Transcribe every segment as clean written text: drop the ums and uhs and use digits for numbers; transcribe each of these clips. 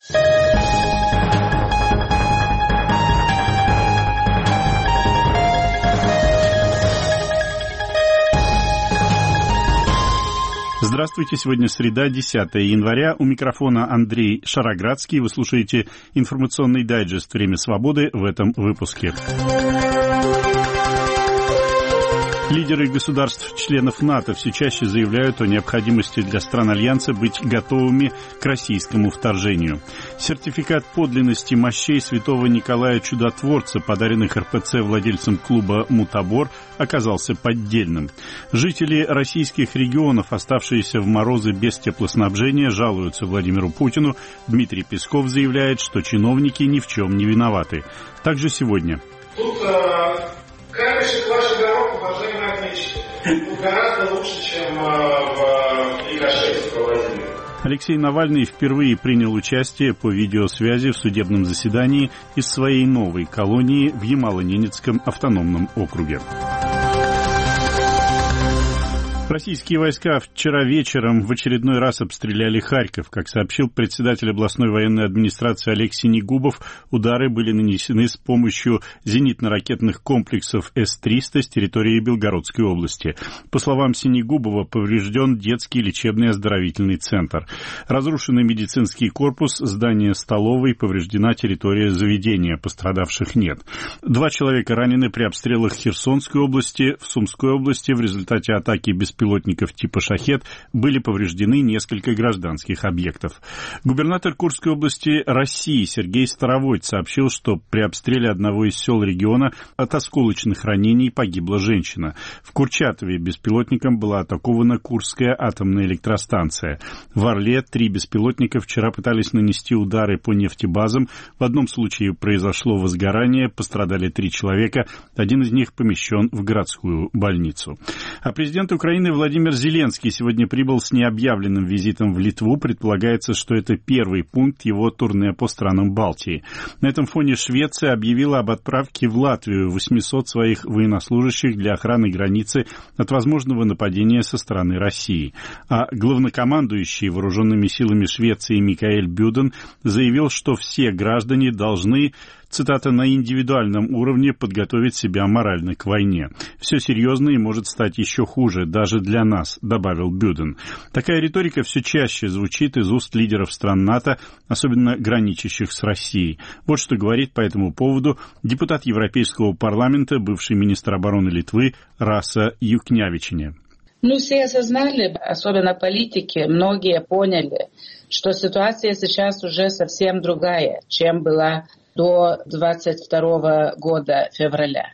Здравствуйте, сегодня среда, 10 января. У микрофона Андрей Шароградский. Вы слушаете информационный дайджест «Время свободы» в этом выпуске. Лидеры государств-членов НАТО все чаще заявляют о необходимости для стран Альянса быть готовыми к российскому вторжению. Сертификат подлинности мощей святого Николая Чудотворца, подаренных РПЦ владельцам клуба «Мутабор», оказался поддельным. Жители российских регионов, оставшиеся в морозы без теплоснабжения, жалуются Владимиру Путину. Дмитрий Песков заявляет, что чиновники ни в чем не виноваты. Также сегодня. Камешек ваших дорог, уважаемые отметчики, гораздо лучше, чем в Икошевске, Владимире. Алексей Навальный впервые принял участие по видеосвязи в судебном заседании из своей новой колонии в Ямало-Ненецком автономном округе. Российские войска вчера вечером в очередной раз обстреляли Харьков. Как сообщил председатель областной военной администрации Олег Синегубов, удары были нанесены с помощью зенитно-ракетных комплексов С-300 с территории Белгородской области. По словам Синегубова, поврежден детский лечебный оздоровительный центр. Разрушенный медицинский корпус, здание столовой, повреждена территория заведения, пострадавших нет. 2 человека ранены при обстрелах Херсонской области. В Сумской области в результате атаки беспилотников типа «Шахед» были повреждены несколько гражданских объектов. Губернатор Курской области России Сергей Старовойт сообщил, что при обстреле одного из сел региона от осколочных ранений погибла женщина. В Курчатове беспилотником была атакована Курская атомная электростанция. В Орле 3 беспилотника вчера пытались нанести удары по нефтебазам. В одном случае произошло возгорание, пострадали 3 человека, один из них помещен в городскую больницу. А президент Украины Владимир Зеленский сегодня прибыл с необъявленным визитом в Литву. Предполагается, что это первый пункт его турне по странам Балтии. На этом фоне Швеция объявила об отправке в Латвию 800 своих военнослужащих для охраны границы от возможного нападения со стороны России. А главнокомандующий вооруженными силами Швеции Микаэль Бюден заявил, что все граждане должны, цитата, на индивидуальном уровне подготовить себя морально к войне. Все серьезно и может стать еще хуже, даже для нас, добавил Бюден. Такая риторика все чаще звучит из уст лидеров стран НАТО, особенно граничащих с Россией. Вот что говорит по этому поводу депутат Европейского парламента, бывший министр обороны Литвы Раса Юкнявичине. Все осознали, особенно политики, многие поняли, что ситуация сейчас уже совсем другая, чем была до 22 года февраля.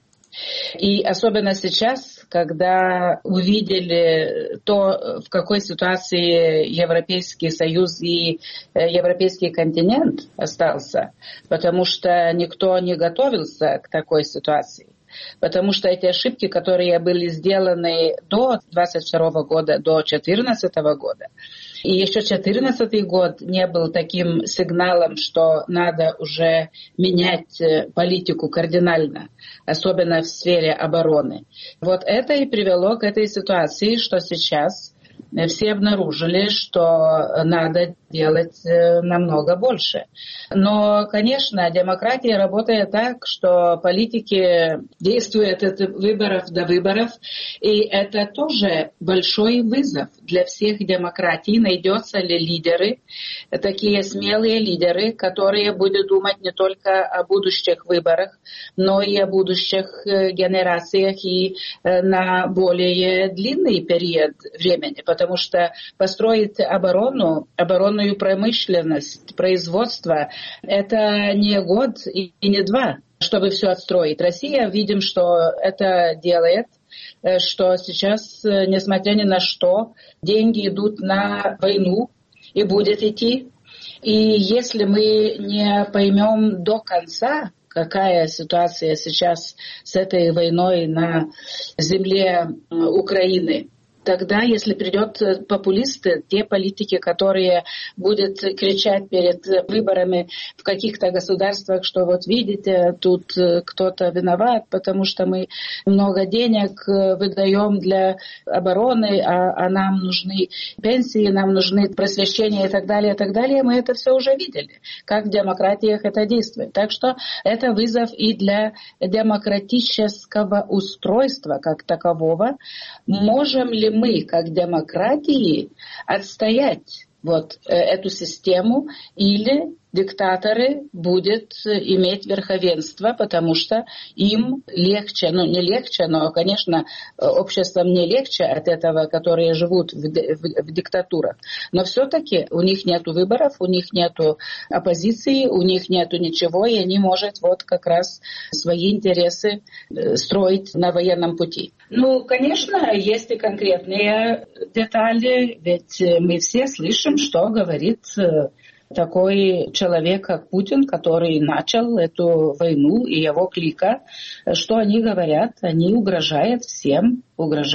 И особенно сейчас, когда увидели то, в какой ситуации Европейский Союз и Европейский континент остался, потому что никто не готовился к такой ситуации. Потому что эти ошибки, которые были сделаны до 22 года, до 2014 года, и еще 2014 год не был таким сигналом, что надо уже менять политику кардинально, особенно в сфере обороны. Вот это и привело к этой ситуации, что сейчас все обнаружили, что надо делать намного больше. Но, конечно, демократия работает так, что политики действуют от выборов до выборов, и это тоже большой вызов для всех демократий. Найдется ли лидеры, такие смелые лидеры, которые будут думать не только о будущих выборах, но и о будущих генерациях и на более длинный период времени, потому что построить оборонную промышленность, производство, это не год и не 2, чтобы все отстроить. Россия, видим, что это делает, что сейчас, несмотря ни на что, деньги идут на войну и будет идти. И если мы не поймем до конца, какая ситуация сейчас с этой войной на земле Украины, Тогда, если придут популисты, те политики, которые будут кричать перед выборами в каких-то государствах, что вот видите, тут кто-то виноват, потому что мы много денег выдаем для обороны, а нам нужны пенсии, нам нужны просвещения и так далее, мы это все уже видели, как в демократиях это действует. Так что это вызов и для демократического устройства как такового. Можем ли мы, как демократии, отстоять вот эту систему, или диктаторы будут иметь верховенство, потому что им легче, не легче, но, конечно, обществам не легче от этого, которые живут в диктатурах. Но все-таки у них нет выборов, у них нет оппозиции, у них нет ничего, и они могут вот как раз свои интересы строить на военном пути. Конечно, есть и конкретные детали, ведь мы все слышим, что говорит такой человек, как Путин, который начал эту войну, и его клика, что они говорят, они угрожают всем,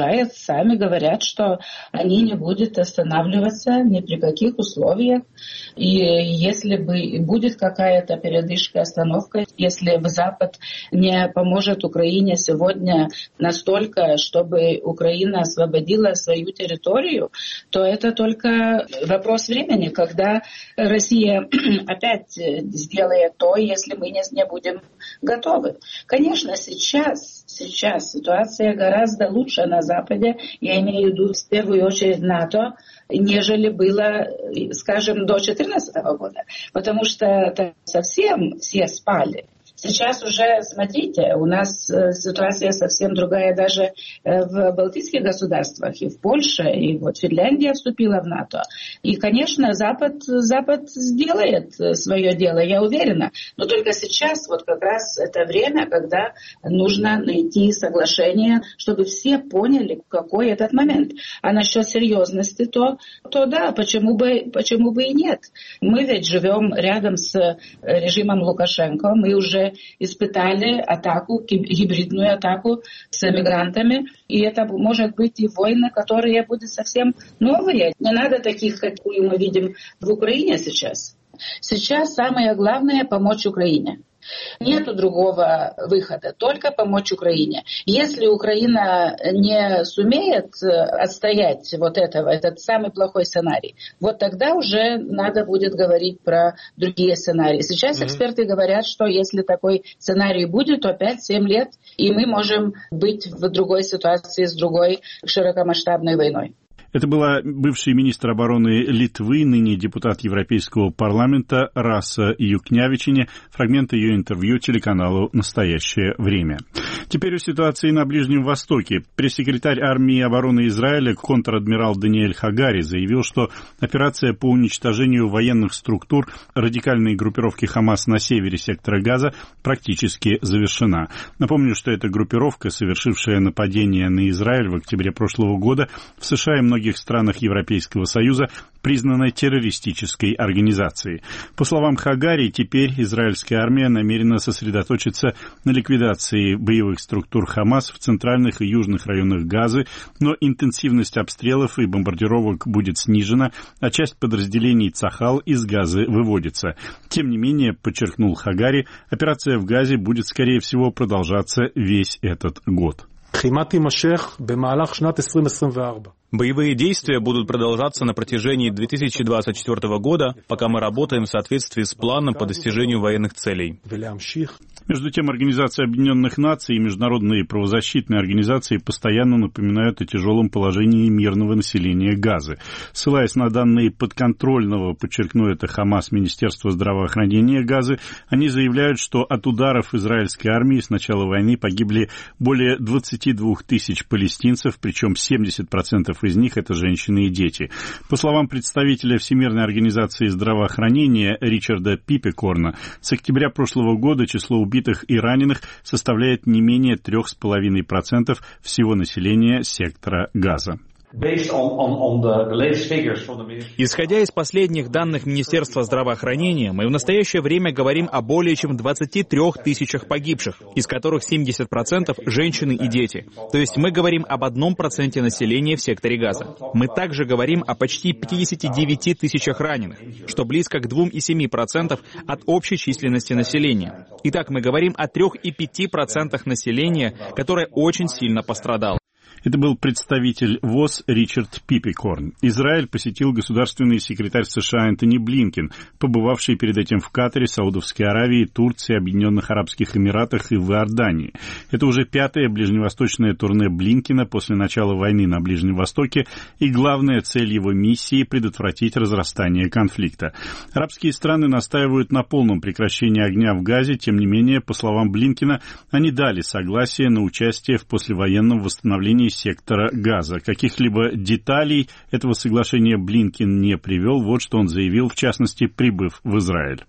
сами говорят, что они не будут останавливаться ни при каких условиях. И если будет какая-то передышка, остановка, если Запад не поможет Украине сегодня настолько, чтобы Украина освободила свою территорию, то это только вопрос времени, когда Россия опять сделает то, если мы не будем готовы. Конечно, сейчас ситуация гораздо лучше на Западе, я имею в виду в первую очередь НАТО, нежели было, скажем, до 2014 года, потому что совсем все спали. Сейчас уже, смотрите, у нас ситуация совсем другая даже в балтийских государствах, и в Польше, и вот Финляндия вступила в НАТО. И, конечно, Запад сделает свое дело, я уверена. Но только сейчас вот как раз это время, когда нужно найти соглашение, чтобы все поняли, какой этот момент. А насчет серьезности, то да, почему бы и нет. Мы ведь живем рядом с режимом Лукашенко, мы уже испытали атаку, гибридную атаку с мигрантами, и это может быть и войны, которые будут совсем новые. Не надо таких, какую мы видим в Украине сейчас. Сейчас самое главное — помочь Украине. Нету другого выхода, только помочь Украине. Если Украина не сумеет отстоять вот этот самый плохой сценарий, вот тогда уже надо будет говорить про другие сценарии. Сейчас эксперты говорят, что если такой сценарий будет, то 5-7 лет, и мы можем быть в другой ситуации с другой широкомасштабной войной. Это была бывший министр обороны Литвы, ныне депутат Европейского парламента Раса Юкнявичине. Фрагмент ее интервью телеканалу «Настоящее время». Теперь о ситуации на Ближнем Востоке. Пресс-секретарь армии обороны Израиля, контр-адмирал Даниэль Хагари, заявил, что операция по уничтожению военных структур радикальной группировки Хамас на севере сектора Газа практически завершена. Напомню, что эта группировка, совершившая нападение на Израиль в октябре прошлого года, в США и многих странах Европейского Союза признана террористической организацией. По словам Хагари, теперь израильская армия намерена сосредоточиться на ликвидации боевых структур Хамас в центральных и южных районах Газы, но интенсивность обстрелов и бомбардировок будет снижена, а часть подразделений Цахал из Газы выводится. Тем не менее, подчеркнул Хагари, операция в Газе будет, скорее всего, продолжаться весь этот год. Боевые действия будут продолжаться на протяжении 2024 года, пока мы работаем в соответствии с планом по достижению военных целей. Между тем, Организация Объединенных Наций и международные правозащитные организации постоянно напоминают о тяжелом положении мирного населения Газы. Ссылаясь на данные подконтрольного, подчеркну это, Хамас, Министерства здравоохранения Газы, они заявляют, что от ударов израильской армии с начала войны погибли более 22 тысяч палестинцев, причем 70% из них — это женщины и дети. По словам представителя Всемирной организации здравоохранения Ричарда Пипекорна, с октября прошлого года число убитых и раненых составляет не менее 3,5% всего населения сектора Газа. Исходя из последних данных Министерства здравоохранения, мы в настоящее время говорим о более чем 23 тысячах погибших, из которых 70% женщины и дети. То есть мы говорим об 1% населения в секторе Газа. Мы также говорим о почти 59 тысячах раненых, что близко к 2,7% от общей численности населения. Итак, мы говорим о 3,5% населения, которое очень сильно пострадало. Это был представитель ВОЗ Ричард Пиппикорн. Израиль посетил государственный секретарь США Энтони Блинкен, побывавший перед этим в Катаре, Саудовской Аравии, Турции, Объединенных Арабских Эмиратах и в Иордании. Это уже 5-е ближневосточное турне Блинкена после начала войны на Ближнем Востоке, и главная цель его миссии — предотвратить разрастание конфликта. Арабские страны настаивают на полном прекращении огня в Газе, тем не менее, по словам Блинкена, они дали согласие на участие в послевоенном восстановлении сектора Газа. Каких-либо деталей этого соглашения Блинкен не привел. Вот что он заявил, в частности, прибыв в Израиль.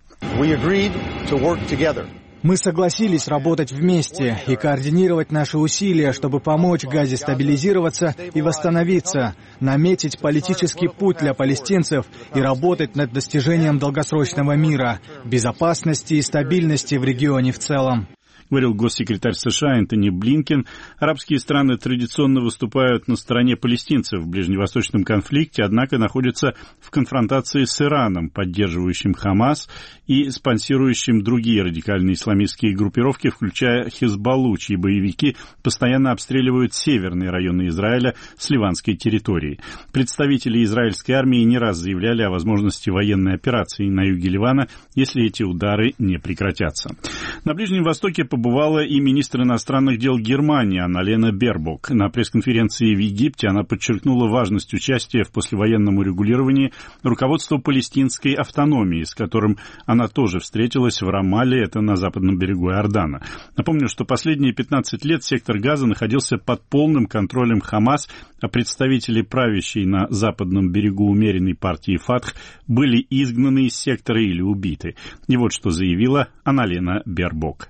Мы согласились работать вместе и координировать наши усилия, чтобы помочь Газе стабилизироваться и восстановиться, наметить политический путь для палестинцев и работать над достижением долгосрочного мира, безопасности и стабильности в регионе в целом. Говорил госсекретарь США Энтони Блинкен. Арабские страны традиционно выступают на стороне палестинцев в ближневосточном конфликте, однако находятся в конфронтации с Ираном, поддерживающим Хамас и спонсирующим другие радикальные исламистские группировки, включая Хизбаллу, чьи боевики постоянно обстреливают северные районы Израиля с ливанской территории. Представители израильской армии не раз заявляли о возможности военной операции на юге Ливана, если эти удары не прекратятся. На Ближнем Востоке побывала и министр иностранных дел Германии Анналена Бербок. На пресс-конференции в Египте она подчеркнула важность участия в послевоенном урегулировании руководства палестинской автономии, с которым она тоже встретилась в Рамалле, это на западном берегу Иордана. Напомню, что последние 15 лет сектор Газа находился под полным контролем Хамас, а представители правящей на западном берегу умеренной партии Фатх были изгнаны из сектора или убиты. И вот что заявила Анналена Бербок.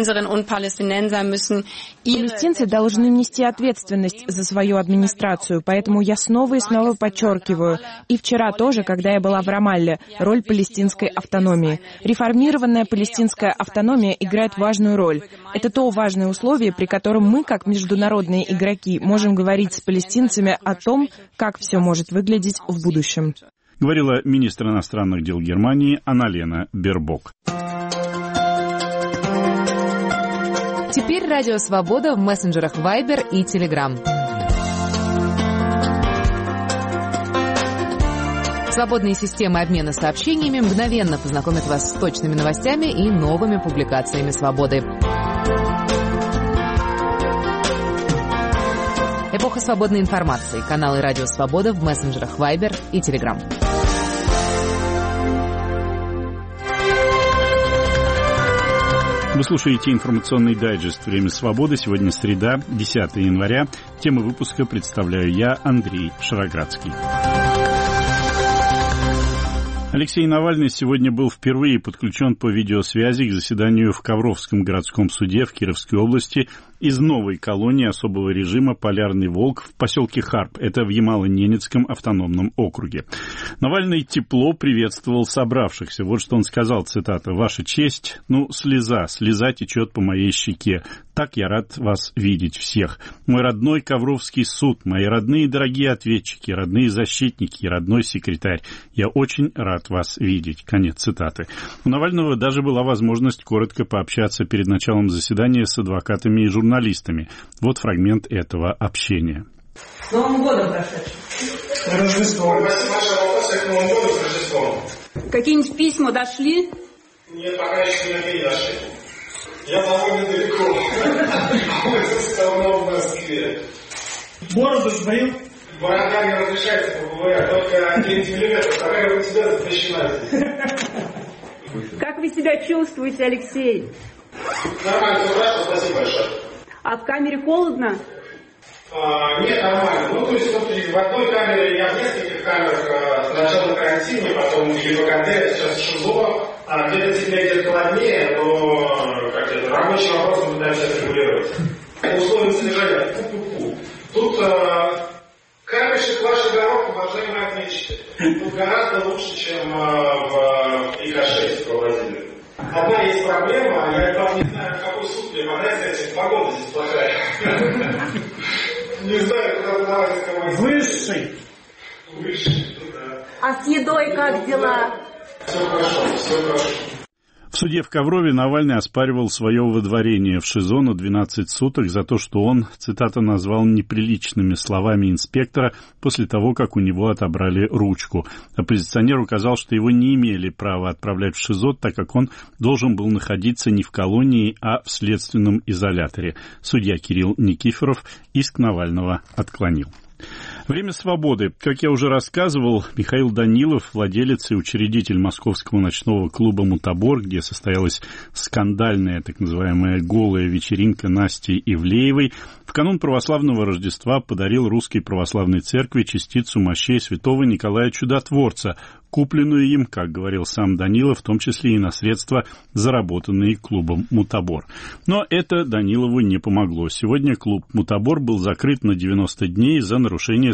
Палестинцы должны нести ответственность за свою администрацию, поэтому я снова и снова подчеркиваю, и вчера тоже, когда я была в Рамалле, роль палестинской автономии. Реформированная палестинская автономия играет важную роль. Это то важное условие, при котором мы, как международные игроки, можем говорить с палестинцами о том, как все может выглядеть в будущем. Говорила министр иностранных дел Германии Анналена Бербок. Теперь Радио Свобода в мессенджерах Viber и Telegram. Свободные системы обмена сообщениями мгновенно познакомят вас с точными новостями и новыми публикациями Свободы. Эпоха свободной информации. Каналы Радио Свобода в мессенджерах Viber и Telegram. Вы слушаете информационный дайджест «Время свободы». Сегодня среда, 10 января. Тему выпуска представляю я, Андрей Шароградский. Алексей Навальный сегодня был впервые подключен по видеосвязи к заседанию в Ковровском городском суде в Кировской области из новой колонии особого режима «Полярный волк» в поселке Харп. Это в Ямало-Ненецком автономном округе. Навальный тепло приветствовал собравшихся. Вот что он сказал, цитата: «Ваша честь, слеза течет по моей щеке. Так я рад вас видеть всех. Мой родной Ковровский суд, мои родные дорогие ответчики, родные защитники, родной секретарь. Я очень рад вас видеть». Конец цитаты. У Навального даже была возможность коротко пообщаться перед началом заседания с адвокатами и журналистами. Вот фрагмент этого общения. С Новым годом прошедшим! Рождеством. Спасибо большое. Вопросы к Новому году с Рождеством. Какие-нибудь письма дошли? Нет, пока еще не дошли. Я довольно далеко. Все равно в Москве. Бороду сбрил? Борода не разрешается по БВР, только 1 миллиметр. Такая у тебя запрещена здесь. Как вы себя чувствуете, Алексей? Нормально, все хорошо, спасибо большое. А в камере холодно? Нет, нормально. То есть в одной камере, я в нескольких камерах, сначала на карантине, потом в ГИБКД, сейчас ШИЗО, где-то теплее, где-то холоднее, но рабочим вопросом пытаемся сейчас регулировать. Условия содержания. Тут камерщик Тут гораздо лучше, чем в ИК-6 по Владимиру. Одна есть проблема, я вам не знаю, в какой суд мне понравится, если погода здесь плохая. Не знаю, куда подавать, кого. Высший. Да. А с едой как дела? Все хорошо. В суде в Коврове Навальный оспаривал свое выдворение в ШИЗО на 12 суток за то, что он, цитата, назвал неприличными словами инспектора после того, как у него отобрали ручку. Оппозиционер указал, что его не имели права отправлять в ШИЗО, так как он должен был находиться не в колонии, а в следственном изоляторе. Судья Кирилл Никифоров иск Навального отклонил. Время свободы. Как я уже рассказывал, Михаил Данилов, владелец и учредитель московского ночного клуба «Мутабор», где состоялась скандальная, так называемая, голая вечеринка Насти Ивлеевой, в канун православного Рождества подарил Русской Православной Церкви частицу мощей святого Николая Чудотворца, купленную им, как говорил сам Данилов, в том числе и на средства, заработанные клубом «Мутабор». Но это Данилову не помогло. Сегодня клуб «Мутабор» был закрыт на 90 дней за нарушение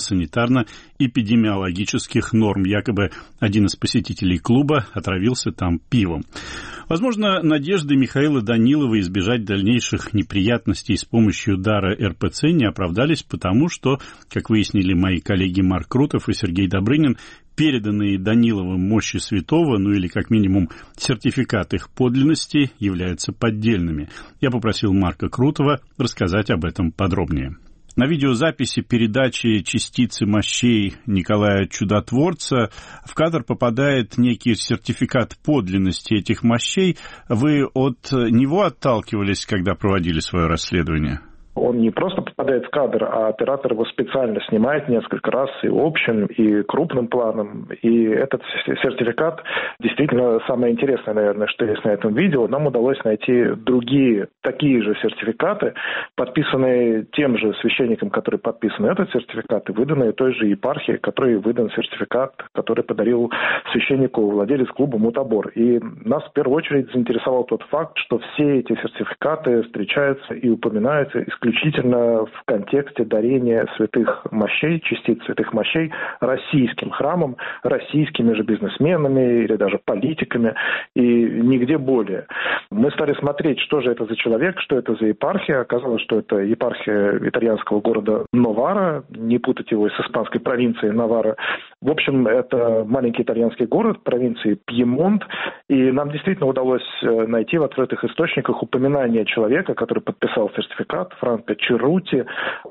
санитарно-эпидемиологических норм. Якобы один из посетителей клуба отравился там пивом. Возможно, надежды Михаила Данилова избежать дальнейших неприятностей с помощью дара РПЦ не оправдались, потому что, как выяснили мои коллеги Марк Крутов и Сергей Добрынин, переданные Даниловым мощи святого, ну или как минимум сертификат их подлинности, являются поддельными. Я попросил Марка Крутова рассказать об этом подробнее. На видеозаписи передачи частицы мощей Николая Чудотворца в кадр попадает некий сертификат подлинности этих мощей. Вы от него отталкивались, когда проводили свое расследование? Он не просто попадает в кадр, а оператор его специально снимает несколько раз и общим, и крупным планом. И этот сертификат действительно самое интересное, наверное, что есть на этом видео. Нам удалось найти другие такие же сертификаты, подписанные тем же священником, который подписан этот сертификат, и выданные той же епархии, который выдан сертификат, который подарил священнику владелец клуба «Мутабор». И нас в первую очередь заинтересовал тот факт, что все эти сертификаты встречаются и упоминаются исключительно в контексте дарения святых мощей, частиц святых мощей российским храмам, российскими же бизнесменами или даже политиками, и нигде более. Мы стали смотреть, что же это за человек, что это за епархия. Оказалось, что это епархия итальянского города Новара, не путать его с испанской провинцией Навара. В общем, это маленький итальянский город провинции Пьемонт, и нам действительно удалось найти в открытых источниках упоминание человека, который подписал сертификат, Франко Черрути.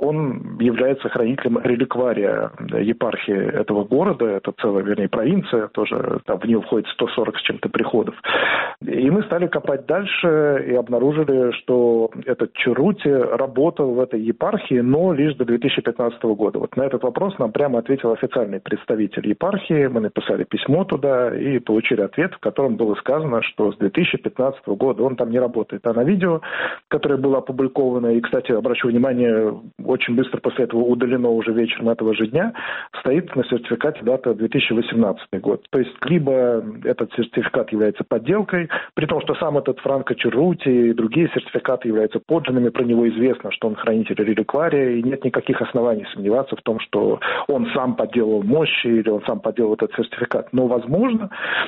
Он является хранителем реликвария епархии этого города, это целая, вернее, провинция, тоже там в нее входит 140 с чем-то приходов. И мы стали копать дальше и обнаружили, что этот Черрути работал в этой епархии, но лишь до 2015 года. Вот на этот вопрос нам прямо ответил официальный представитель епархии. Мы написали письмо туда и получили ответ, в котором было сказано, что с 2015 года он там не работает. А на видео, которое было опубликовано, и, кстати, обращу внимание, очень быстро после этого удалено уже вечером этого же дня, стоит на сертификате дата 2018 год. То есть либо этот сертификат является подделкой, при том, что сам этот Франко Черрути и другие сертификаты являются подлинными, про него известно, что он хранитель реликвария, и нет никаких оснований сомневаться в том, что он сам подделал мощи или он сам подделал этот сертификат. Но возможно,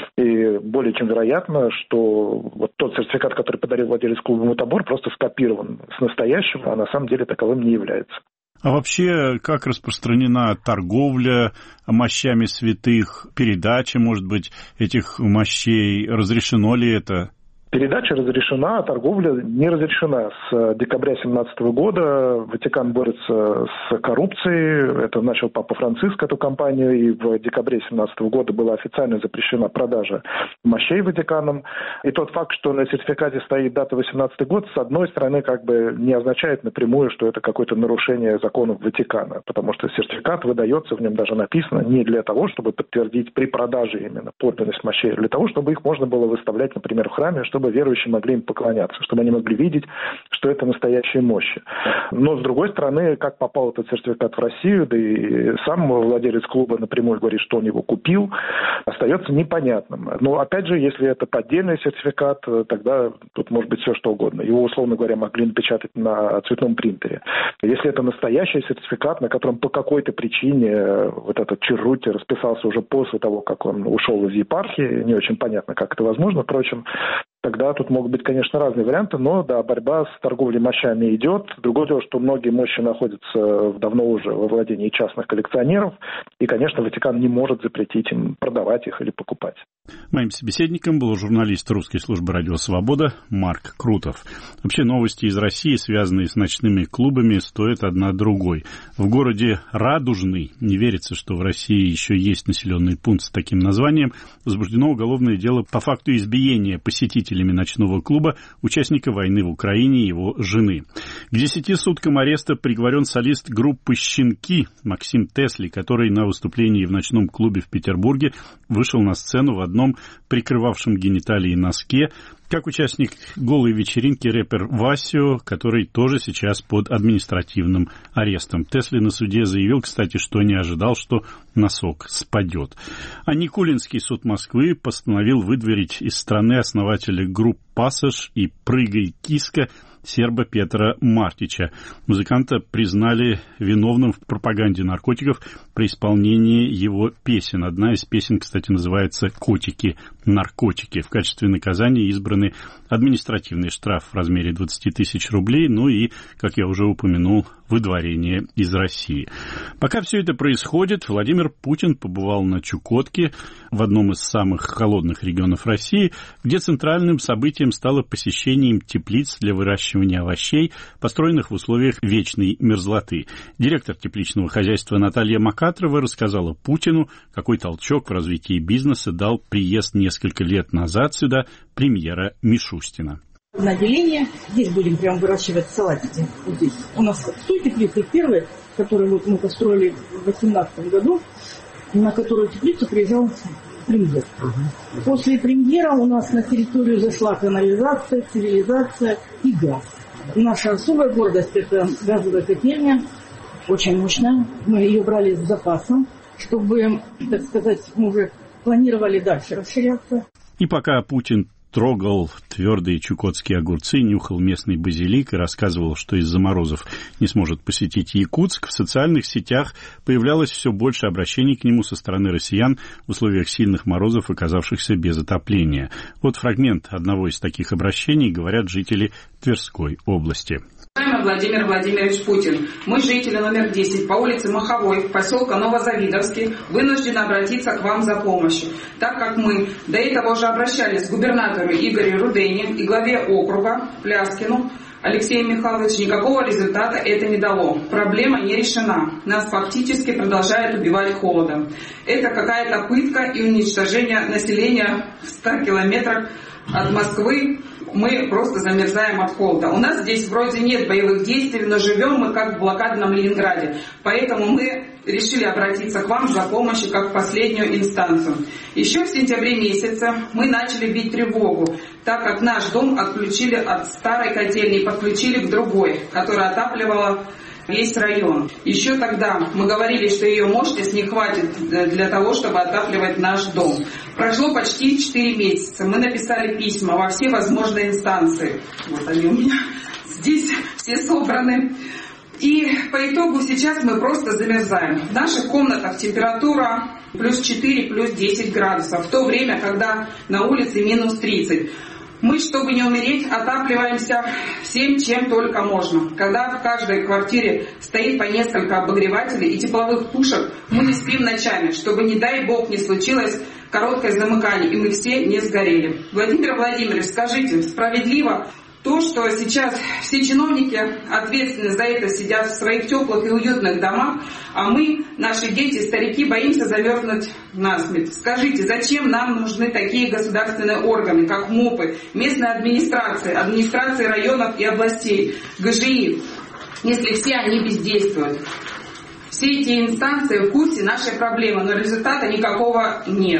и более чем вероятно, что вот тот сертификат, который подарил владелец клуба «Мутабор», просто скопирован с настоящего, а на самом деле таковым не является. А вообще, как распространена торговля мощами святых, передача, может быть, этих мощей? Разрешено ли это? Передача разрешена, а торговля не разрешена. С декабря 2017 года Ватикан борется с коррупцией. Это начал Папа Франциск, эту кампанию, и в декабре 2017 года была официально запрещена продажа мощей Ватиканом. И тот факт, что на сертификате стоит дата 2018 год, с одной стороны, как бы не означает напрямую, что это какое-то нарушение законов Ватикана, потому что сертификат выдается, в нем даже написано, не для того, чтобы подтвердить при продаже именно подлинность мощей, а для того, чтобы их можно было выставлять, например, в храме, чтобы чтобы верующие могли им поклоняться, чтобы они могли видеть, что это настоящие мощи. Но, с другой стороны, как попал этот сертификат в Россию, да и сам владелец клуба напрямую говорит, что он его купил, остается непонятным. Но, опять же, если это поддельный сертификат, тогда тут может быть все что угодно. Его, условно говоря, могли напечатать на цветном принтере. Если это настоящий сертификат, на котором по какой-то причине вот этот Черрути расписался уже после того, как он ушел из епархии, не очень понятно, как это возможно, впрочем, тогда тут могут быть, конечно, разные варианты, но, да, борьба с торговлей мощами идет. Другое дело, что многие мощи находятся давно уже во владении частных коллекционеров, и, конечно, Ватикан не может запретить им продавать их или покупать. Моим собеседником был журналист русской службы «Радио Свобода» Марк Крутов. Вообще новости из России, связанные с ночными клубами, стоят одна другой. В городе Радужный, не верится, что в России еще есть населенный пункт с таким названием, возбуждено уголовное дело по факту избиения посетителями ночного клуба участника войны в Украине и его жены. К 10 суткам ареста приговорен солист группы «Щенки» Максим Тесли, который на выступлении в ночном клубе в Петербурге вышел на сцену в одном прикрывавшем гениталии носке, как участник голой вечеринки рэпер Васио, который тоже сейчас под административным арестом. Тесли на суде заявил, кстати, что не ожидал, что носок спадет. А Никулинский суд Москвы постановил выдворить из страны основателя групп «Пассаж» и «Прыгай, киска» серба Петра Мартича. Музыканта признали виновным в пропаганде наркотиков при исполнении его песен. Одна из песен, кстати, называется «Котики-наркотики». В качестве наказания избраны административный штраф в размере 20 тысяч рублей, ну и, как я уже упомянул, выдворение из России. Пока все это происходит, Владимир Путин побывал на Чукотке, в одном из самых холодных регионов России, где центральным событием стало посещение теплиц для выращивания овощей, построенных в условиях вечной мерзлоты. Директор тепличного хозяйства Наталья Макатрова рассказала Путину, какой толчок в развитии бизнеса дал приезд несколько лет назад сюда премьера Мишустина. На отделение здесь будем прям выращивать салатики. Вот здесь. У нас той теплицы первой, которую вот мы построили в 2018 году, на которую теплицу приезжал премьер. После премьера у нас на территорию зашла канализация, цивилизация и газ. Наша особая гордость – это газовая котельня, очень мощная. Мы ее брали с запасом, чтобы, так сказать, мы уже планировали дальше расширяться. И пока Путин трогал твердые чукотские огурцы, нюхал местный базилик и рассказывал, что из-за морозов не сможет посетить Якутск, в социальных сетях появлялось все больше обращений к нему со стороны россиян в условиях сильных морозов, оказавшихся без отопления. Вот фрагмент одного из таких обращений, говорят жители Тверской области. Уважаемый Владимир Владимирович Путин, мы, жители номер 10 по улице Маховой, поселка Новозавидовский, вынуждены обратиться к вам за помощью, так как мы до этого уже обращались к губернатору Игорю Рудени и главе округа Пляскину Алексею Михайловичу. Никакого результата это не дало. Проблема не решена. Нас фактически продолжают убивать холодом. Это какая-то пытка и уничтожение населения в 100 километрах от Москвы. Мы просто замерзаем от холода. У нас здесь вроде нет боевых действий, но живем мы как в блокадном Ленинграде. Поэтому мы решили обратиться к вам за помощью как в последнюю инстанцию. Еще в сентябре месяце мы начали бить тревогу, так как наш дом отключили от старой котельной и подключили к другой, которая отапливала весь район. Еще тогда мы говорили, что ее мощность не хватит для того, чтобы отапливать наш дом. Прошло почти 4 месяца. Мы написали письма во все возможные инстанции. Вот они у меня здесь все собраны. И по итогу сейчас мы просто замерзаем. В наших комнатах температура плюс 4, плюс 10 градусов. В то время, когда на улице минус 30. Мы, чтобы не умереть, отапливаемся всем, чем только можно. Когда в каждой квартире стоит по несколько обогревателей и тепловых пушек, мы не спим ночами, чтобы, не дай бог, не случилось короткое замыкание, и мы все не сгорели. Владимир Владимирович, скажите, справедливо то, что сейчас все чиновники ответственны за это сидят в своих теплых и уютных домах, а мы, наши дети, старики, боимся замерзнуть насмерть? Скажите, зачем нам нужны такие государственные органы, как МОПы, местная администрация, администрации районов и областей, ГЖИ, если все они бездействуют? Все эти инстанции в курсе нашей проблемы, но результата никакого нет.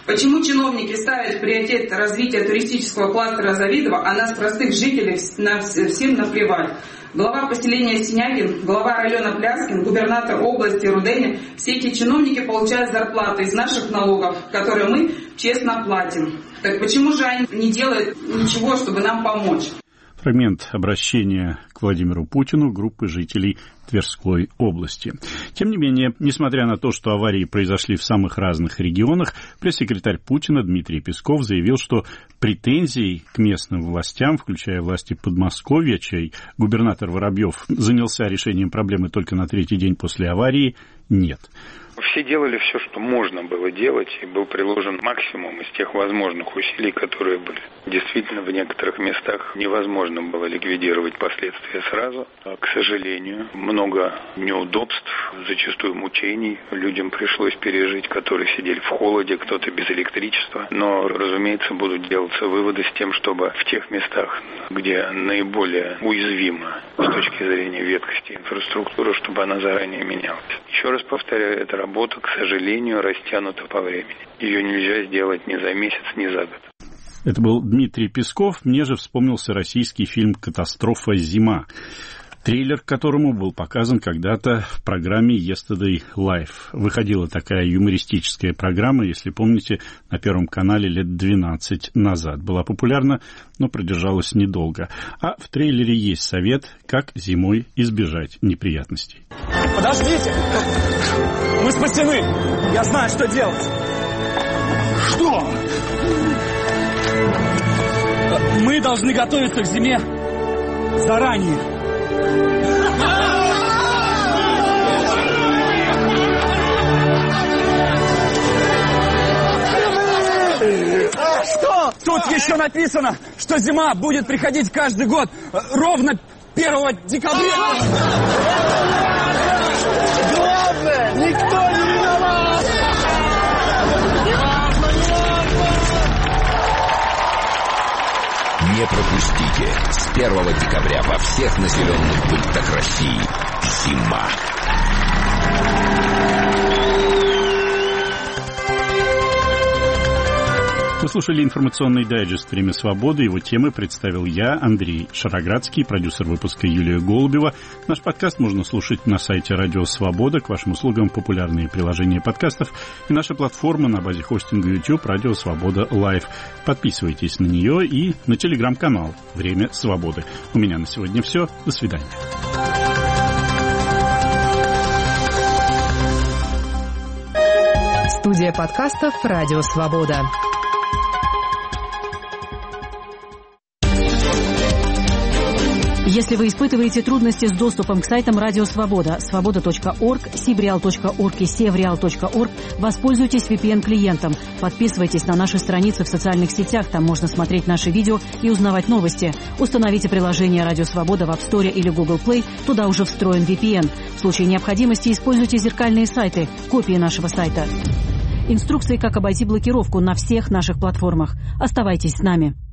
Почему чиновники ставят приоритет развития туристического кластера Завидово, а нас, простых жителей, всем наплевать? Глава поселения Синягин, глава района Пляскин, губернатор области Рудени – все эти чиновники получают зарплаты из наших налогов, которые мы честно платим. Так почему же они не делают ничего, чтобы нам помочь? Фрагмент обращения к Владимиру Путину группы жителей Тверской области. Тем не менее, несмотря на то, что аварии произошли в самых разных регионах, пресс-секретарь Путина Дмитрий Песков заявил, что претензий к местным властям, включая власти Подмосковья, чей губернатор Воробьев занялся решением проблемы только на третий день после аварии, нет. Все делали все, что можно было делать, и был приложен максимум из тех возможных усилий, которые были. Действительно, в некоторых местах невозможно было ликвидировать последствия сразу. К сожалению, много неудобств, зачастую мучений людям пришлось пережить, которые сидели в холоде, кто-то без электричества. Но, разумеется, будут делаться выводы с тем, чтобы в тех местах, где наиболее уязвима с точки зрения ветхости инфраструктура, чтобы она заранее менялась. Еще раз повторяю, эта работа, к сожалению, растянута по времени. Ее нельзя сделать ни за месяц, ни за год. Это был Дмитрий Песков. Мне же вспомнился российский фильм «Катастрофа. Зима», трейлер к которому был показан когда-то в программе Yesterday Live. Выходила такая юмористическая программа, если помните, на Первом канале лет 12 назад. Была популярна, но продержалась недолго. А в трейлере есть совет, как зимой избежать неприятностей. Подождите! Мы спасены! Я знаю, что делать! Что? Мы должны готовиться к зиме заранее. Что? Тут еще написано, что зима будет приходить каждый год ровно 1 декабря. Главное, никто не виноват! Не пропустите. С 1 декабря во всех населенных пунктах России зима. Вы слушали информационный дайджест «Время свободы». Его темы представил я, Андрей Шароградский, продюсер выпуска Юлия Голубева. Наш подкаст можно слушать на сайте Радио Свобода. К вашим услугам популярные приложения подкастов и наша платформа на базе хостинга YouTube «Радио Свобода Лайв». Подписывайтесь на нее и на телеграм-канал «Время свободы». У меня на сегодня все. До свидания. Студия подкастов «Радио Свобода». Если вы испытываете трудности с доступом к сайтам Радио Свобода, свобода.орг, sibreal.org и sevreal.org, воспользуйтесь VPN-клиентом. Подписывайтесь на наши страницы в социальных сетях, там можно смотреть наши видео и узнавать новости. Установите приложение Радио Свобода в App Store или Google Play, туда уже встроен VPN. В случае необходимости используйте зеркальные сайты, копии нашего сайта. Инструкции, как обойти блокировку на всех наших платформах. Оставайтесь с нами.